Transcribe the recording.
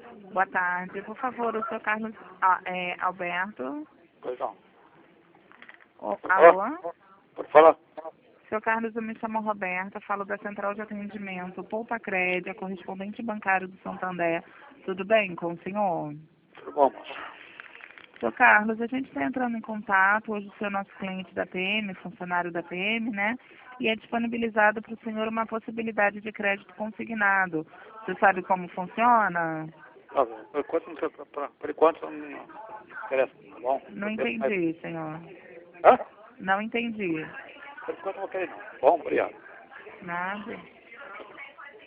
Boa tarde. Por favor, o senhor Carlos Alberto. Pois não. Alô? Pode falar? Senhor Carlos, eu me chamo Roberta, falo da Central de Atendimento Poupa Crédito, correspondente bancário do Santander. Tudo bem com o senhor? Tudo bom, moço? Senhor Carlos, a gente está entrando em contato, hoje o senhor é nosso cliente da PM, funcionário da PM, né? E é disponibilizado para o senhor uma possibilidade de crédito consignado. Você sabe como funciona? Tá bom. Por enquanto não interessa, tá bom? Não entendi, senhor. Hã? Não entendi. Por enquanto não vou querer não. Bom, obrigado. Nada.